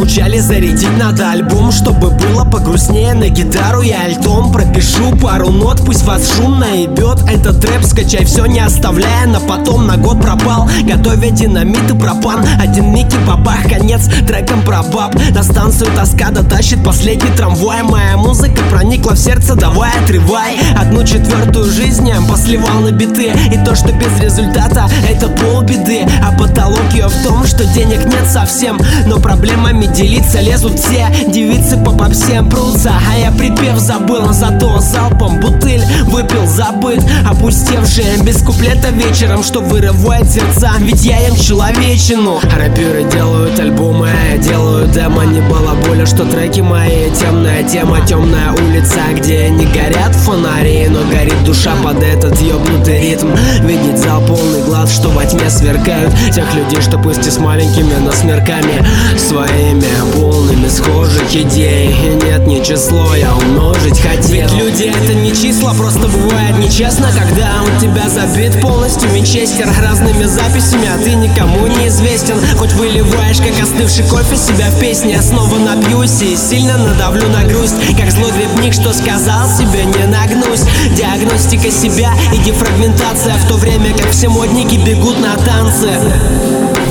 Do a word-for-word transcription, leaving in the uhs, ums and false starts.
заскучали, зарядить надо альбом, чтобы было погрустнее. На гитару я альтом пропишу пару нот, пусть вас шумно ебет этот рэп. Скачай все, не оставляя на потом, на год пропал, готовя динамит и пропан. Один миг и бабах, конец треком про баб. На станцию тоска дотащит последний трамвай. Моя музыка проникла в сердце, давай отрывай. Одну четвертую жизни посливал на биты, и то, что без результата, это полбеды. А потолок ее в том, что денег нет совсем, но проблемами делиться лезут все. Девицы по попсем прутся, а я припев забыл, зато залпом бутыль выпил, забыт, опустевшие без куплета вечером, что вырывает сердца, ведь я им человечину. Рэперы делают альбомы, а я делаю демо. Не было боли, что треки мои темная тема, темная улица, где не горят фонари, но горит душа под этот ёбнутый ритм. Видеть зал полный глаз, что во тьме сверкают, тех людей, что пусть и с маленькими, но с мерками своими полными схожих идей. И нет, не число я умножить хотел, ведь люди это не числа, просто бывает нечестно, когда у тебя забит полностью винчестер разными записями, а ты никому не известен. Хоть выливаешь, как остывший кофе, себя в песне, я снова напьюсь и сильно надавлю на грусть, как злой грибник, что сказал себе не нагнусь. Диагностика себя и дефрагментация, в то время как все модники бегут на танцы.